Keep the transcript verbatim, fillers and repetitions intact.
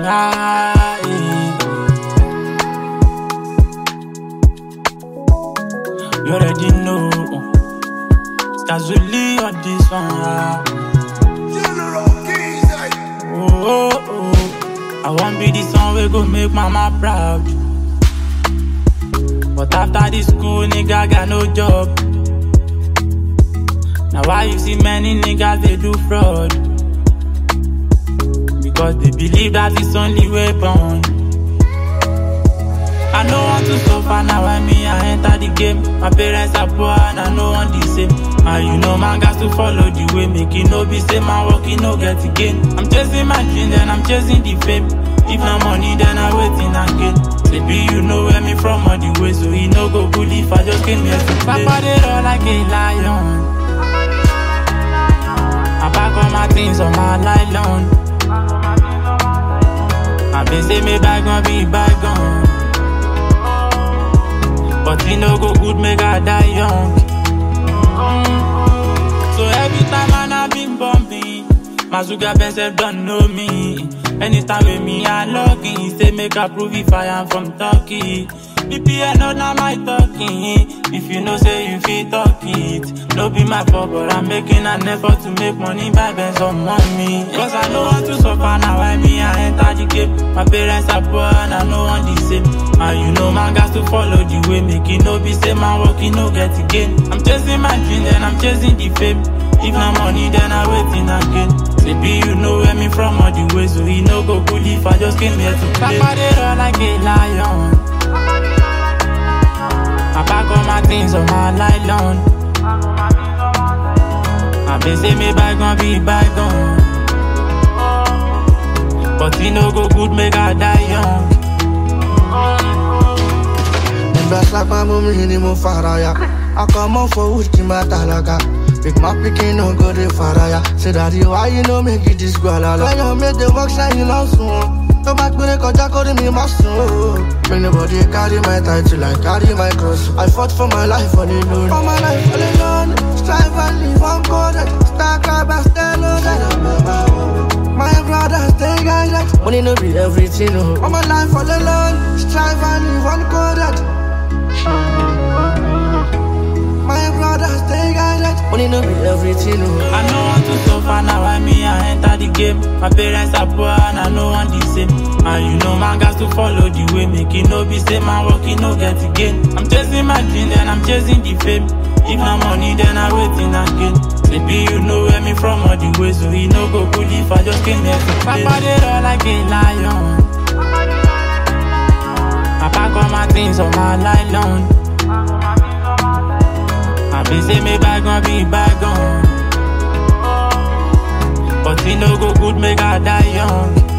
ah, yeah. You already know. Skazuli on this one, ah. Oh, oh, oh. I want be the son we go make mama proud. But after this school, nigga got no job. Now why you see many niggas they do fraud? Because they believe that it's only way born. I no want to suffer now when me I enter the game. My parents are poor and I no want the same. And you know man got to follow the way. Make it no be same man walking no get again. I'm chasing my dream then I'm chasing the fame. If no money then I waiting again. Baby you know where me from all the way. So he no go bully if I just came here to play. Papa they roll like a lion. I pack all my things on my nylon. I been say me bag gon' be bygone. But he no go good, make I die young. Mm. So every time I na been bumping, my sugar benself don't know me. Anytime with me I log in, he say make I prove if I am from Turkey. B P N not now my talking. If you know say you feel talk it, no be my fault, but I'm making an effort to make money by Benz on mommy. Cause I don't want to suffer now when me I enter the game. My parents are poor and I no want the same. And you know man got to follow the way. Make it no be same man walking no get again. I'm chasing my dream then I'm chasing the fame. If no money then I waiting again. Baby you know where me from all the way. So he no go cool if I just came here to play. Papa they roll like a lion. I pack all my things on my nylon. I been say me bag gon' be bygone. But he no go good, make I die young. Best like my mummy in the faraya. I come on for wood, my talaga. Pick my picking, no go to faraya. Say daddy, why you know make it this gualala? When you make the work shine, you know soon. Go back when they contact me, my soul. Bring the body, carry my title, I carry my cross. I fought for my life all alone. For my life all alone. Strive and live uncoded. Stack up and stay loaded. My brothers, they guided. Money no be everything, no. For my life all alone. Strive and live uncoded. My brothers, they guided. Money no be everything, no. I no want to suffer now when me I enter the game. My parents are poor and I no want the same. And you know man got to follow the way. Make it no be same man walking no get again. I'm chasing my dream then I'm chasing the fame. If no money then I waiting again. Baby you know where me from all the way. So he no go cool if I just came here to play. Papa they roll like a lion. I pack all my things on my nylon. I been say me bag gon' be bygone. But he no go good, make I die young.